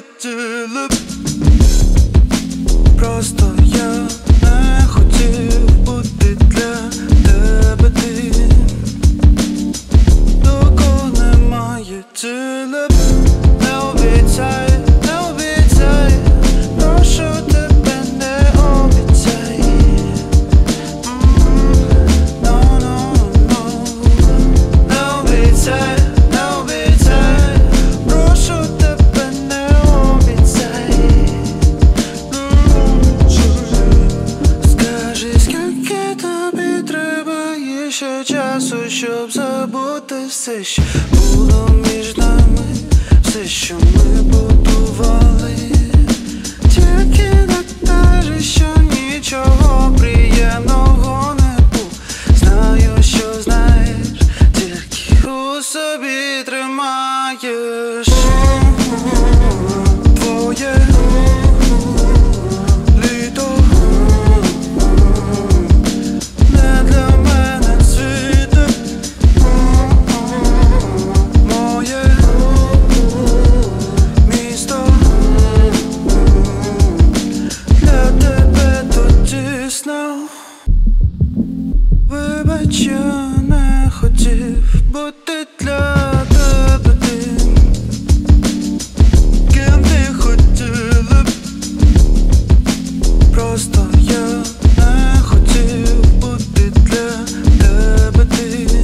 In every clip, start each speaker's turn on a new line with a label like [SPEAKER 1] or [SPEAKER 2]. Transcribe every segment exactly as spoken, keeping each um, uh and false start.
[SPEAKER 1] хотіли б. Просто я не хотів бути для тебе тим, до кого немає тіла б. Не обіцяй, не обіцяй, прошу тебе, не обіцяй. No, no, no. Не обіцяй, не обіцяй, прошу тебе, не обіцяй. Скажи, скільки тобі треба є ще часу, щоб забути все, що було між нами, все, що ми будували. Тільки не кажи, що нічого приємного не було. Знаю, що знаєш, тільки у собі тримаєш. Твоє літо не для мене цвіте. Моє місто для тебе тут тісно. Вибач, я не хотів бути для тебе тим, ким ти хотіла б. Просто я не хотів бути для тебе тим,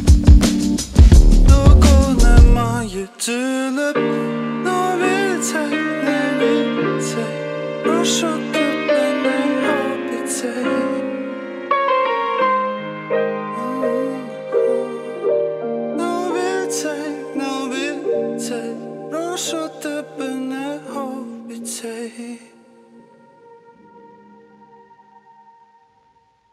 [SPEAKER 1] до кого немає тіла б. Не обіцяй, не обіцяй, прошу тебе, не обіцяй. Не обіцяй, не обіцяй, прошу тебе, не обіцяй.